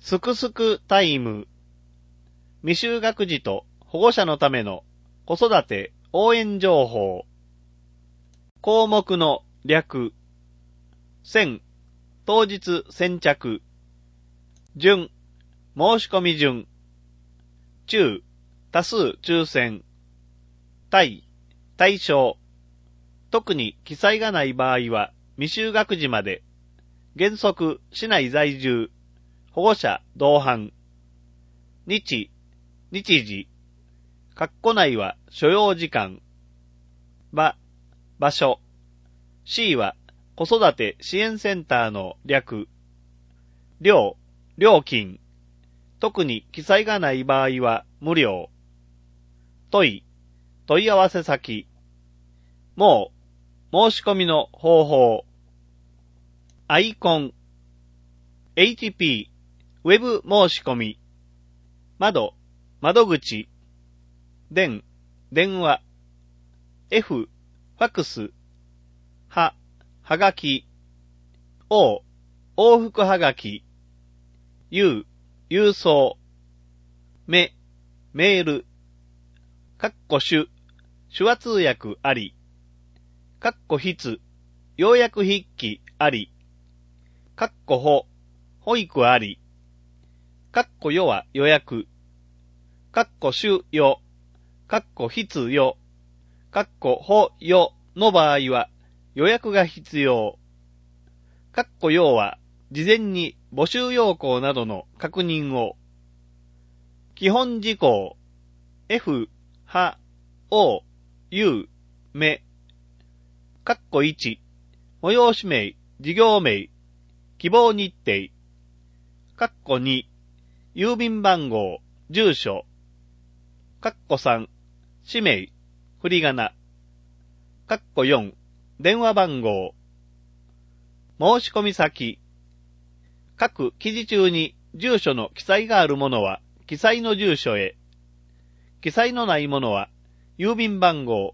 すくすくタイム。未就学児と保護者のための子育て応援情報。項目の略。先、当日先着。順、申し込み順。中、多数抽選。対、対象。特に記載がない場合は未就学児まで。原則、市内在住。保護者同伴。日時。括弧内は所要時間。場所。C は子育て支援センターの略。料金。特に記載がない場合は無料。問い合わせ先。申し込みの方法。アイコン。HP、ウェブ申し込み。窓口。電話。F、ファクス。はがき。往復はがき。郵送。メール。手話通訳あり。筆、要約筆記あり。保育あり。予は予約。主予。必予。保予の場合は予約が必要。要は事前に募集要項などの確認を。基本事項。F、は、O、U、め。1、催し名、事業名、希望日程。2、郵便番号、住所。3、氏名、振り仮名。4、電話番号。申し込み先。各記事中に住所の記載があるものは記載の住所へ。記載のないものは郵便番号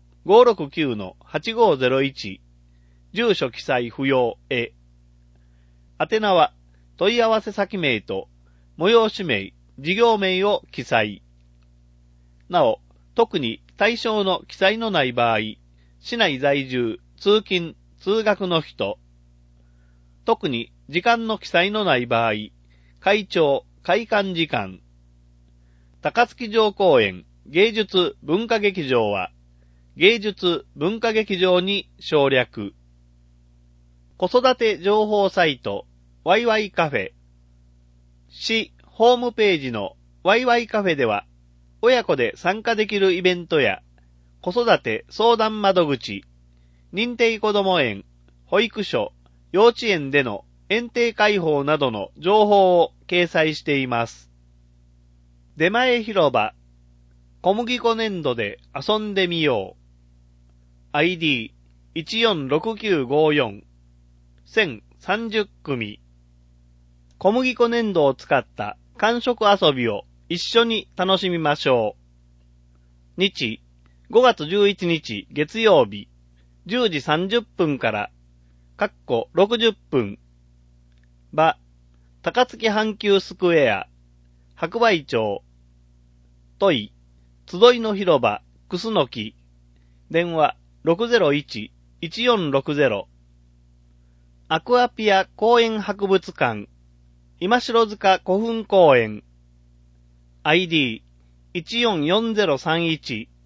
569-8501 住所記載不要へ。宛名は問い合わせ先名と催し名、事業名を記載。なお、特に対象の記載のない場合、市内在住、通勤、通学の人。特に時間の記載のない場合、会長、会館時間。高槻城公園芸術文化劇場は、芸術文化劇場に省略。子育て情報サイト、ワイワイカフェ。市ホームページのワイワイカフェでは、親子で参加できるイベントや、子育て相談窓口、認定こども園、保育所、幼稚園での園庭開放などの情報を掲載しています。出前広場、小麦粉粘土で遊んでみよう。ID146954 1030組。小麦粉粘土を使った感触遊びを一緒に楽しみましょう。日、5月11日月曜日、10時30分から、60分。場、高槻阪急スクエア、白梅町。問い、集いの広場、クスノキ。電話、601-1460。アクアピア公園博物館、今城塚古墳公園。ID144031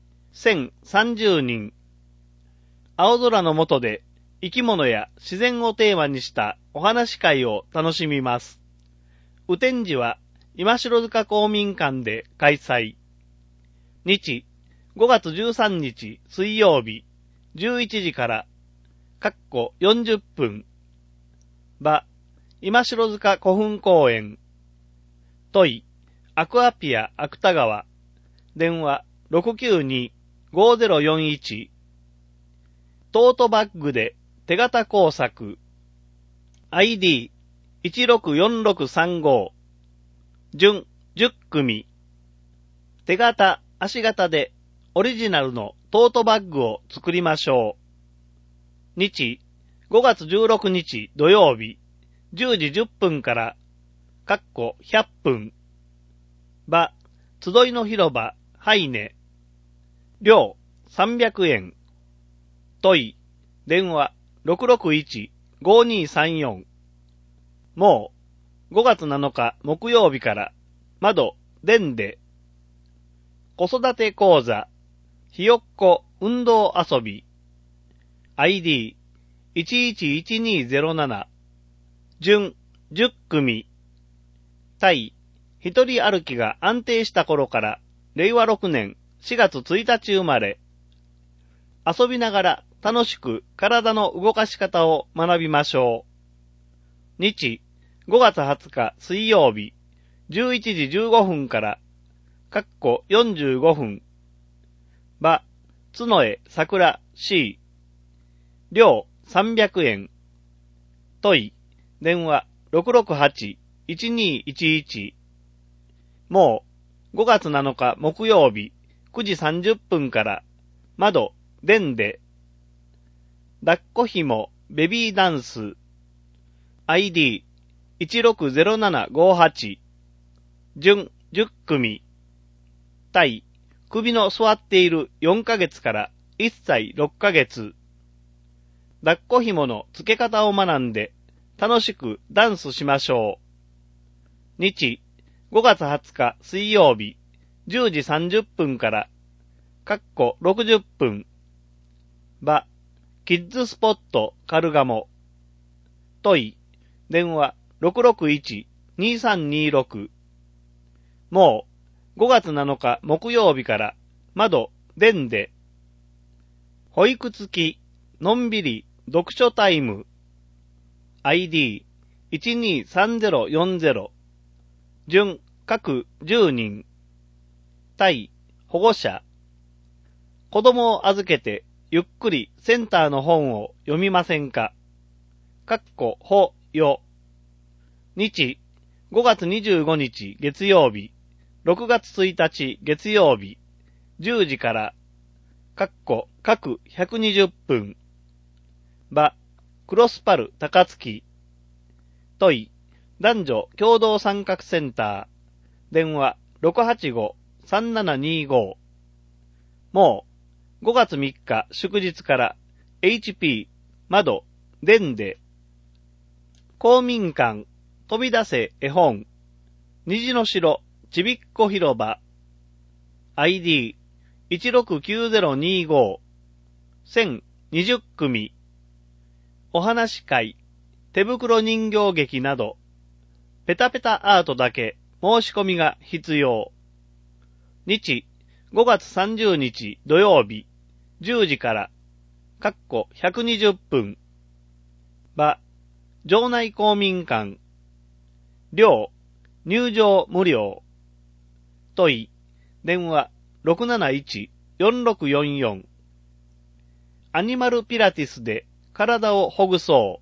1030人。青空の下で生き物や自然をテーマにしたお話会を楽しみます。雨天時は今城塚公民館で開催。日、5月13日水曜日11時から40分。場、今城塚古墳公園。問い、アクアピア芥川。電話692-5041。トートバッグで手形工作。ID164635。順10組。手形、足形でオリジナルのトートバッグを作りましょう。日、5月16日土曜日、10時10分から、 100分。場、集いの広場、ハイネ。料、300円。問い、電話、661-5234。もう、5月7日木曜日から、窓、電で、子育て講座、ひよっこ運動遊び、ID111207、準10組、対、一人歩きが安定した頃から、令和6年4月1日生まれ、遊びながら楽しく体の動かし方を学びましょう。日、5月20日水曜日、11時15分から、45分。場、角江桜 C。料300円。問い、電話668-1211。もう、5月7日木曜日、9時30分から、窓、電で、抱っこひも、ベビーダンス、ID160758、準10組、対、首の座っている4ヶ月から1歳6ヶ月、抱っこひもの付け方を学んで、楽しくダンスしましょう。日、5月20日水曜日、10時30分から、60分。場、キッズスポットカルガモ。問い、電話661-2326。もう、5月7日木曜日から、窓、電で、保育付き、のんびり、読書タイム。ID123040。準、各10人。対、保護者。子供を預けて、ゆっくりセンターの本を読みませんか？ほ、よ。日、5月25日月曜日、6月1日月曜日、10時から、各120分。場、クロスパル高槻。問い、男女共同参画センター。電話、685-3725。もう、5月3日祝日から、HP、窓、電で、公民館、飛び出せ絵本、虹の城、ちびっこ広場、ID169025、1020組、お話会、手袋人形劇など、ペタペタアートだけ申し込みが必要。日、5月30日土曜日、10時から、120分。場、場内公民館。料、入場無料。問い、電話671-4644。アニマルピラティスで体をほぐそう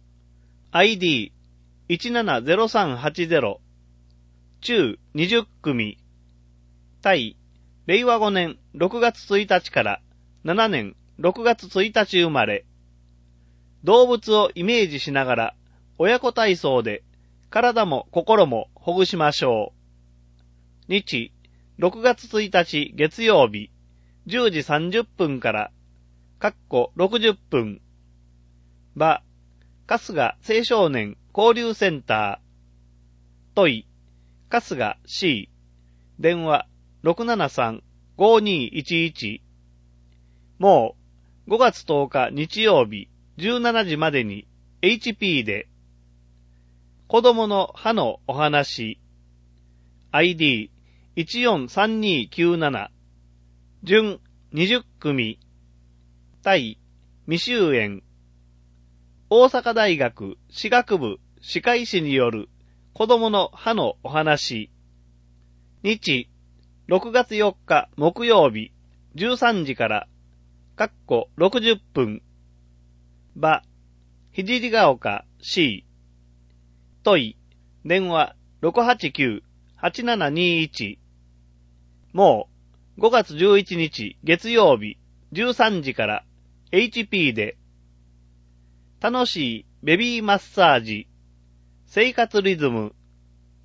。ID170380。中20組。対、令和5年6月1日から7年6月1日生まれ。動物をイメージしながら親子体操で体も心もほぐしましょう。日、6月1日月曜日、10時30分から、60分。場、春日青少年交流センター。問い、春日 C。電話、673-5211。もう、5月10日日曜日、17時までに HP で、子供の歯のお話、ID143297、準20組、対未就園、大阪大学歯学部歯科医師による子供の歯のお話、日、6月4日木曜日、13時から、60分。場、ひじりが丘 C。問い、電話689-8721。もう、5月11日月曜日、13時から、HP で、楽しいベビーマッサージ、生活リズム、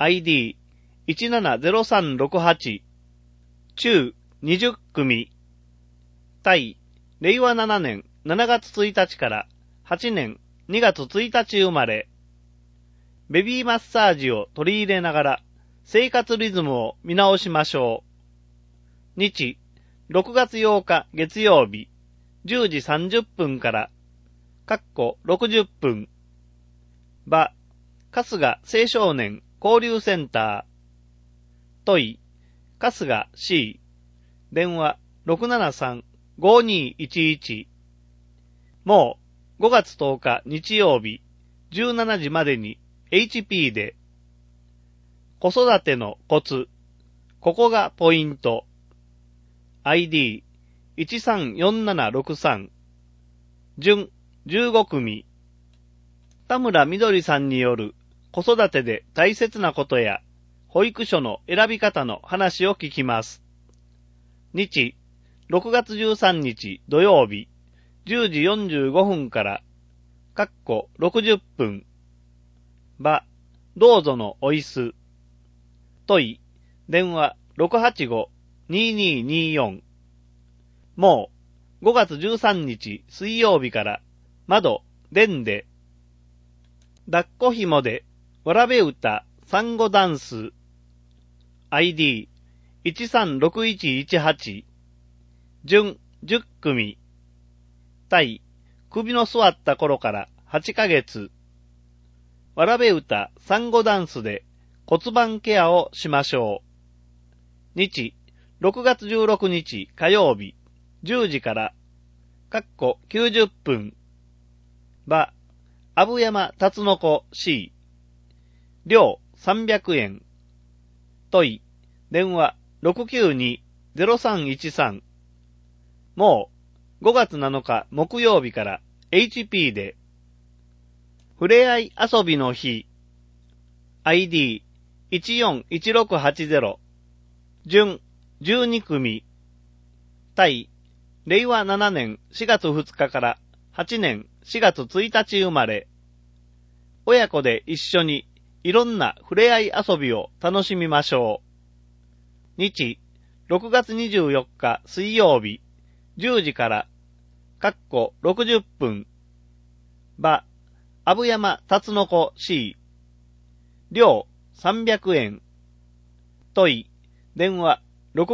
ID170368 中20組対令和7年7月1日から8年2月1日生まれ、ベビーマッサージを取り入れながら生活リズムを見直しましょう。日、6月8日月曜日、10時30分から、60分。場、春日青少年交流センター。問い、春日 C。電話、673-5211。もう、5月10日日曜日、17時までに HP で、子育てのコツ、ここがポイント。ID134763 準15組。田村みどりさんによる子育てで大切なことや保育所の選び方の話を聞きます。日、6月13日土曜日、10時45分から、60分。場、どうぞのおいす。問い、電話685-2224。もう、5月13日水曜日から、窓、電で、抱っこ紐で、わらべ歌、産後ダンス。ID136118。準10組。対、首の座った頃から8ヶ月。わらべ歌、産後ダンスで骨盤ケアをしましょう。日、6月16日火曜日、10時から、90分。場、阿武山辰の子 C。料300円。問い、電話692-0313。もう、5月7日木曜日から HP で、ふれあい遊びの日。ID141680。準12組。対、令和7年4月2日から8年4月1日生まれ。親子で一緒にいろんなふれあい遊びを楽しみましょう。日、6月24日水曜日、10時から、60分。場、阿武山辰の子 C。料300円。問い、電話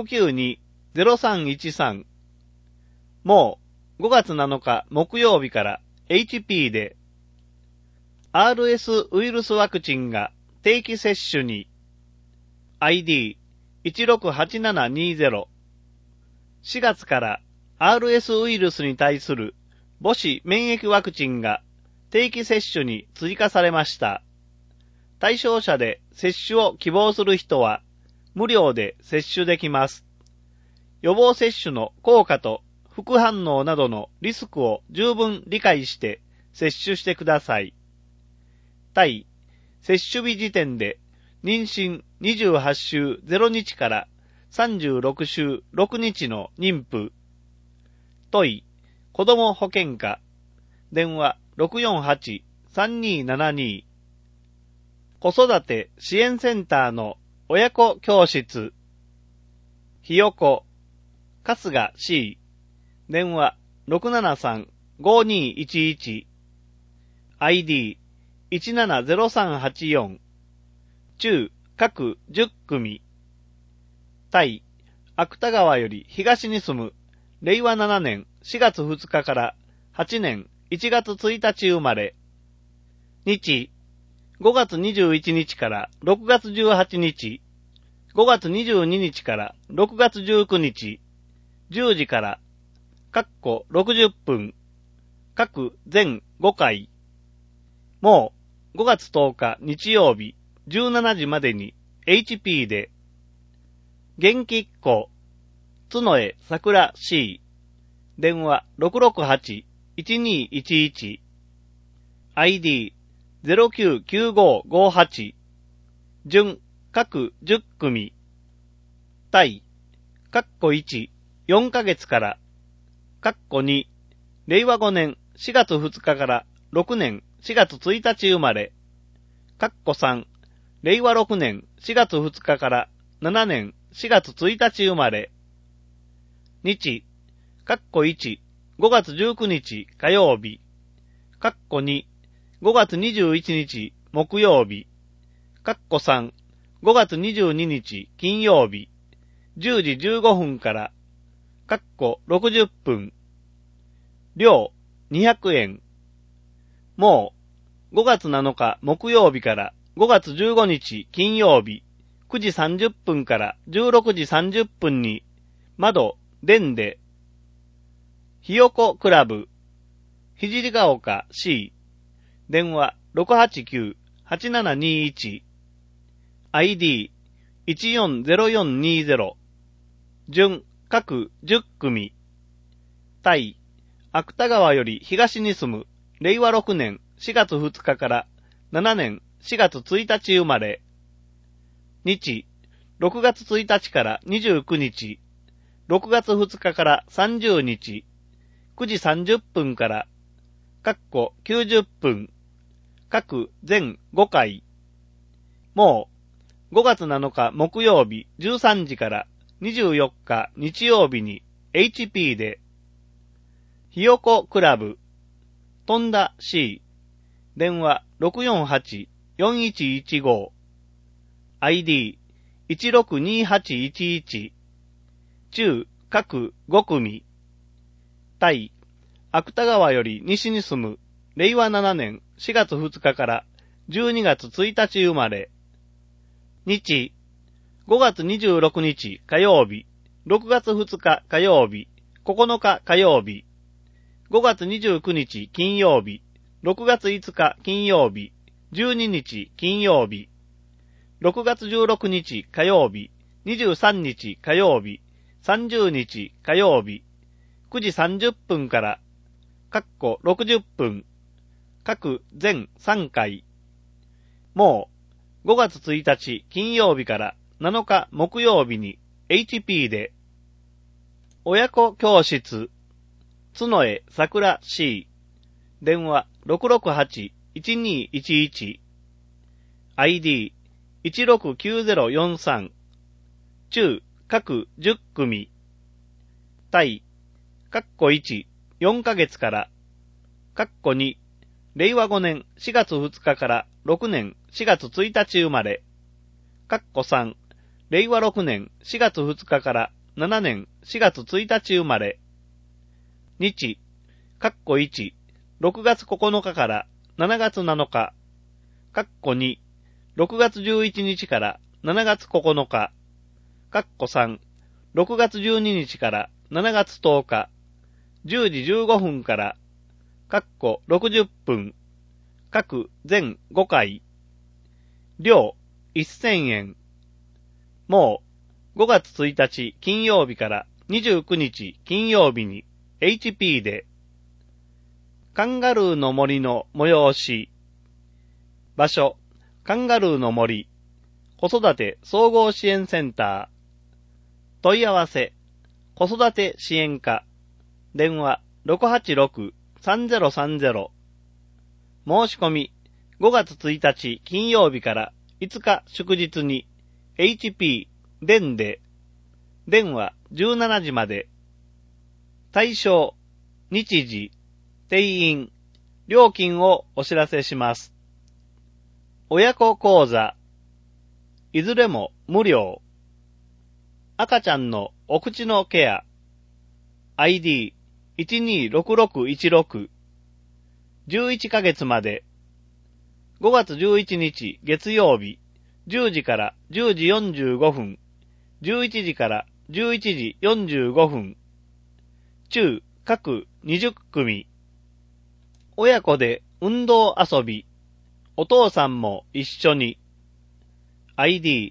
692-0313。もう、5月7日木曜日から HP で、RS ウイルスワクチンが定期接種に。ID168720。4月から RS ウイルスに対する母子免疫ワクチンが定期接種に追加されました。対象者で接種を希望する人は無料で接種できます。予防接種の効果と副反応などのリスクを十分理解して接種してください。対、接種日時点で妊娠28週0日から36週6日の妊婦。問い、子ども保険課。電話648-3272。子育て支援センターの親子教室。ひよこ、春日 C。電話673-5211。ID170384。中、各10組。対、芥川より東に住む、令和7年4月2日から8年1月1日生まれ。日、5月21日から6月18日、5月22日から6月19日、10時から、60分、各全5回。もう、5月10日日曜日、17時までに HP で、元気っ子、角江桜 C。電話668-1211。ID099558。準各10組。対、1、4ヶ月から、2、令和5年4月2日から6年4月1日生まれ。3、 令和6年4月2日から7年4月1日生まれ。日、1、5月19日火曜日。2、5月21日木曜日。3、5月22日金曜日。10時15分から、60分。量、200円。もう、5月7日木曜日から5月15日金曜日、9時30分から16時30分に、窓、電で、ひよこクラブ、ひじりが丘 C、電話 689-8721、ID、140420、順、各10組、対、芥川より東に住む、令和6年4月2日から7年4月1日生まれ。日、6月1日から29日、6月2日から30日、9時30分から、90分、各全5回。もう、5月7日木曜日13時から24日日曜日に HP で、ひよこクラブ、とんだ C、電話 648-4115、ID、162811、中各5組、対、芥川より西に住む、令和7年4月2日から12月1日生まれ。日、5月26日火曜日、6月2日火曜日、9日火曜日、5月29日金曜日、6月5日金曜日、12日金曜日、6月16日火曜日、23日火曜日、30日火曜日、9時30分から、60分、各全3回。もう、5月1日金曜日から7日木曜日に HP で、親子教室、角江桜 C、電話 668-1211、ID、169043、中各10組、対、1、4ヶ月から、2、令和5年4月2日から6年4月1日生まれ、3、令和6年4月2日から7年4月1日生まれ、日、1、6月9日から7月7日、2、6月11日から7月9日、3、6月12日から7月10日、10時15分から、60分、各全5回、量1000円。もう、5月1日金曜日から29日金曜日に HP で、カンガルーの森の催し、場所、カンガルーの森、子育て総合支援センター、問い合わせ、子育て支援課、電話 686-3030、申し込み、5月1日金曜日から5日祝日に HP 電で、電話17時まで、対象、日時、定員、料金をお知らせします。親子講座、いずれも無料。赤ちゃんのお口のケア、ID 126616、11ヶ月まで、5月11日月曜日、10時から10時45分、11時から11時45分、中各20組、親子で運動遊び、お父さんも一緒に、ID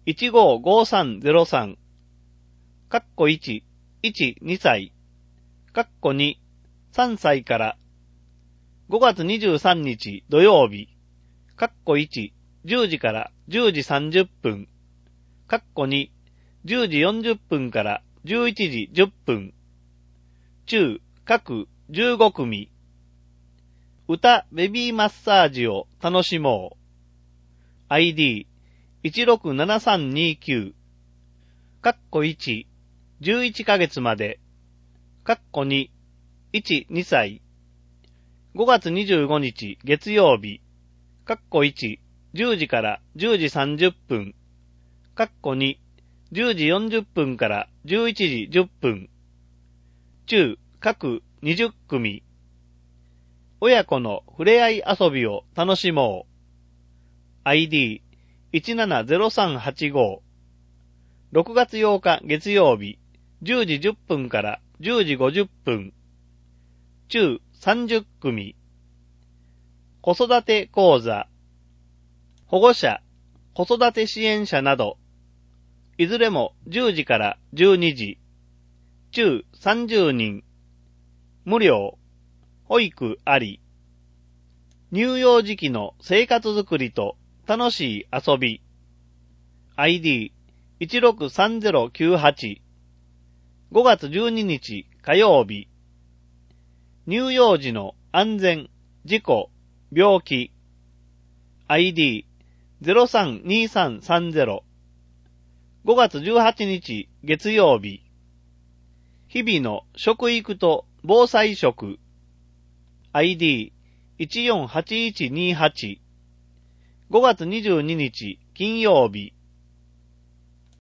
155303、1、2歳、2、3歳から、5月23日土曜日、1、10時から10時30分、2、10時40分から11時10分、中各15組、歌ベビーマッサージを楽しもう。ID 167329、括弧1、11ヶ月まで、括弧2、1、2歳、5月25日月曜日、括弧1、10時から10時30分、括弧2、10時40分から11時10分、中、各20組、親子の触れ合い遊びを楽しもう。ID170385。6月8日月曜日、10時10分から10時50分。中30組。子育て講座。保護者、子育て支援者など、いずれも10時から12時。中30人。無料。保育あり。乳幼児期の生活づくりと楽しい遊び。ID163098。5月12日火曜日。乳幼児の安全、事故、病気。ID032330。5月18日月曜日。日々の食育と防災食。ID148128。5月22日金曜日。